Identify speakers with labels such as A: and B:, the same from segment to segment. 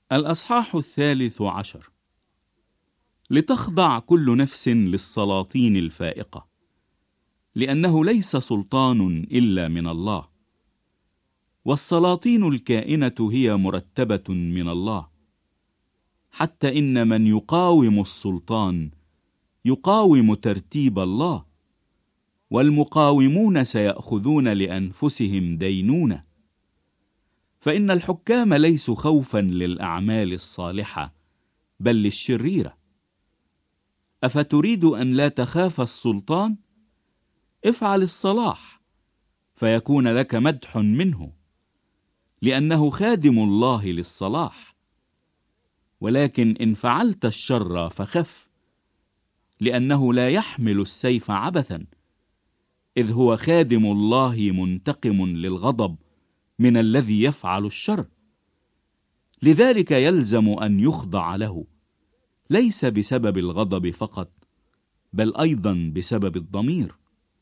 A: الأصحاح 13. لتخضع كل نفس للسلاطين الفائقة، لأنه ليس سلطان إلا من الله، والسلاطين الكائنة هي مرتبة من الله، حتى إن من يقاوم السلطان يقاوم ترتيب الله، والمقاومون سيأخذون لأنفسهم دينونة. فإن الحكام ليسوا خوفا للأعمال الصالحة بل للشريرة. أفتريد أن لا تخاف السلطان؟ افعل الصلاح فيكون لك مدح منه، لأنه خادم الله للصلاح. ولكن إن فعلت الشر فخف، لأنه لا يحمل السيف عبثا، إذ هو خادم الله منتقم للغضب من الذي يفعل الشر. لذلك يلزم أن يخضع له، ليس بسبب الغضب فقط بل أيضا بسبب الضمير،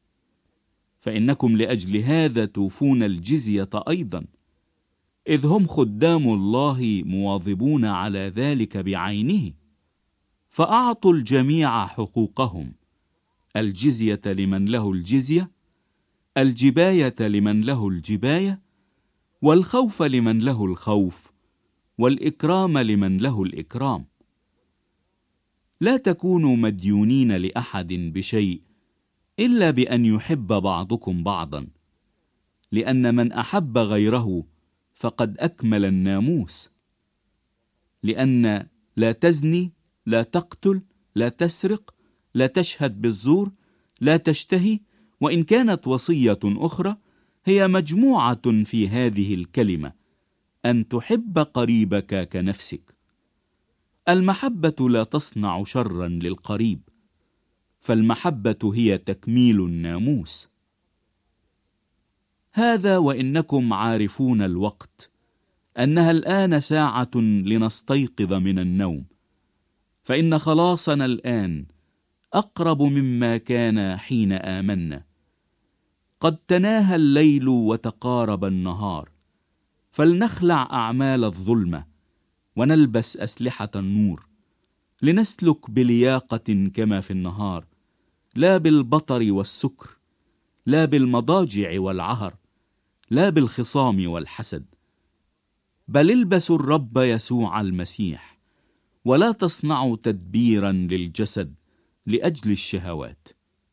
A: فإنكم لأجل هذا توفون الجزية أيضا، إذ هم خدام الله مواظبون على ذلك بعينه. فأعطوا الجميع حقوقهم: الجزية لمن له الجزية، الجباية لمن له الجباية، والخوف لمن له الخوف، والإكرام لمن له الإكرام. لا تكونوا مديونين لأحد بشيء إلا بأن يحب بعضكم بعضا، لأن من أحب غيره فقد أكمل الناموس. لأن لا تزني، لا تقتل، لا تسرق، لا تشهد بالزور، لا تشتهي، وإن كانت وصية أخرى هي مجموعة في هذه الكلمة: أن تحب قريبك كنفسك. المحبة لا تصنع شرا للقريب، فالمحبة هي تكميل الناموس. هذا وإنكم عارفون الوقت، أنها الآن ساعة لنستيقظ من النوم، فإن خلاصنا الآن أقرب مما كان حين آمنا. قد تناهى الليل وتقارب النهار، فلنخلع أعمال الظلمة ونلبس أسلحة النور، لنسلك بلياقة كما في النهار، لا بالبطر والسكر، لا بالمضاجع والعهر، لا بالخصام والحسد، بل البسوا الرب يسوع المسيح، ولا تصنعوا تدبيرا للجسد لأجل الشهوات.